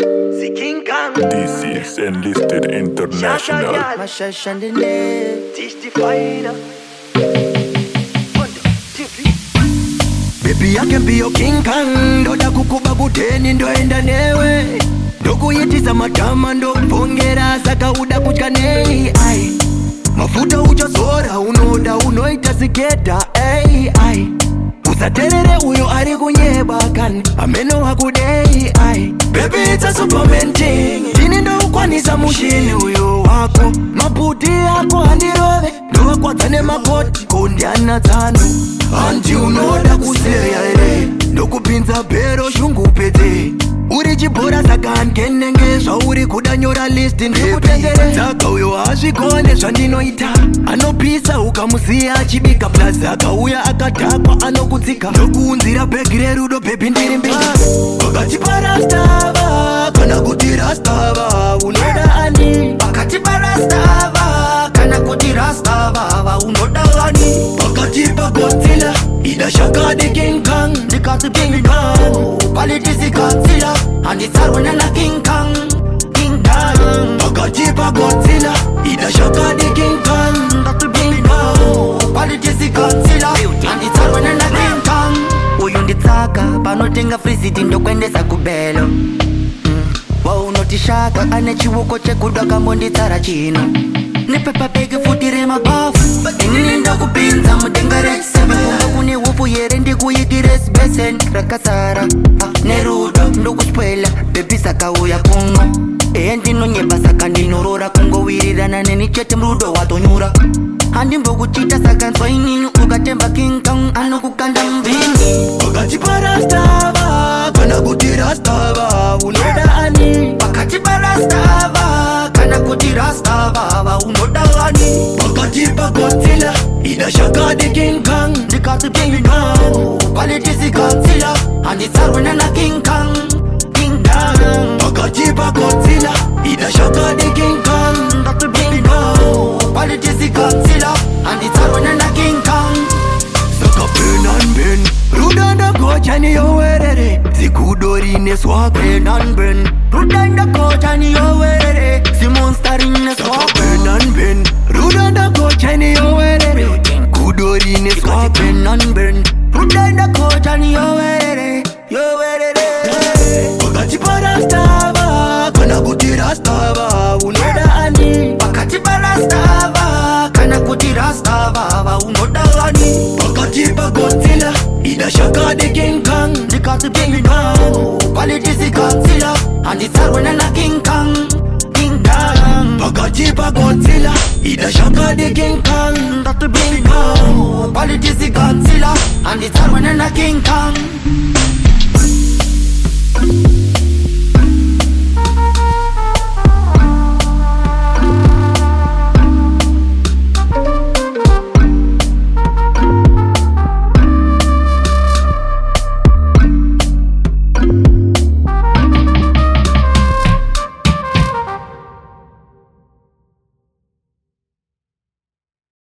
The King Kong. This is Enlisted International. Mashash and the net. Teach the fire. Baby, I can be your King Kong. Ndoda kukuba kuteni ndo enda newe. Ndoku yetiza matama ndo pongera saka uda kuchkanei. Mafuta uchasora unoda unoita siketa. Usaterere uyo ari kunyeba kan ameno hakudei. Baby, it's a Superman thing. Tini ndo ukwanisa mushini uyo wako. Maputi yako handirove ndo wakwatane makoti kondiana tano. Anti unoda kuseya ere ndo kupinza bero shungu pete. Uri chibora saka nkenengezwa uri kudanyora listi ndikutengere. Saka uyo azvikone zvandinoita anopisa ukamusiya achibika plaza akauya akadhakwa anokutsika ndokuunzira bhegi rerudo bhebi ndiri mbiri. Pakati parastava kana kuti rastava unoda ani. Pakati parastava kana kuti rastava unoda ani. Pakati pagodzilla ida shakadi King Kong ndikati King Kong politisi Godzilla anditsarwana na King Kong King Kong. Pakati pagodzilla ida shakadi King Kong ndati King Kong politisi Godzilla anditsarwana na King Kong. Uyu nditsaka panotenga friziti ndokwendesa kubelo. Waunotishaka ane chiwoko chekuda kambonditsara chino nepepa begi futi remabafu inini ndakupinza mudenga rex7 kune hufu yere ndikuyikire sbesen rakasara nerudo ndokuswela bebi sakauya kumwa ndinonyeba saka ndinorora kungowirirana neni chete mrudo watonyura handimbokuchita saka nswainini ukatemba King Kong anokukanda mbini. Pakati parastava kana kuti rastava unoda ani. Pakati parastava kana kuti rastava unoda ani. Pakati pagodzilla ida shakadi King Kong ndikati King Kong politisi Godzilla anditsarwana na King Kong King Kong. Pakati pagodzilla ida shakadi King Kong ndati King Kong politisi Godzilla anditsarwana na King Kong. Saka pen and ben rudanda kochani yowerere zikudorine swag. Pen and ben rudanda kochani yowerere simonsterine swag. Pen and ben rudanda kochani yowerere kudorine swag. Pen and ben rudanda kochani yowerere pakati parastava kana kuti rastava unoda ani. Pakati parastava kana kuti rastava unoda ani. Pakati pagodzilla ida shakadi King Kong ndikati King Kong politisi Godzilla anditsarwana na King Kong King Kong. Pakati pagodzilla ida shakadi King Kong ndati King Kong politisi Godzilla anditsarwana na King Kong.